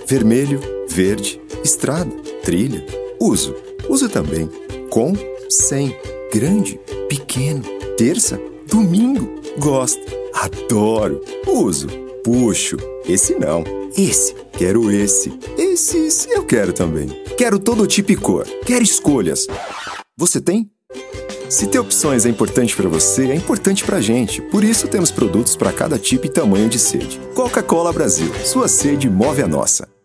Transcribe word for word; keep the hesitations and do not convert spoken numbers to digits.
Vermelho, verde, estrada, trilha. Uso. Uso também. Com, sem. Grande, pequeno. Terça, domingo. Gosto. Adoro. Uso. Puxo. Esse não. Esse. Quero esse. Esses eu quero também. Quero todo tipo e cor. Quero escolhas. Você tem? Se ter opções é importante para você, é importante pra gente. Por isso temos produtos para cada tipo e tamanho de sede. Coca-Cola Brasil. Sua sede move a nossa.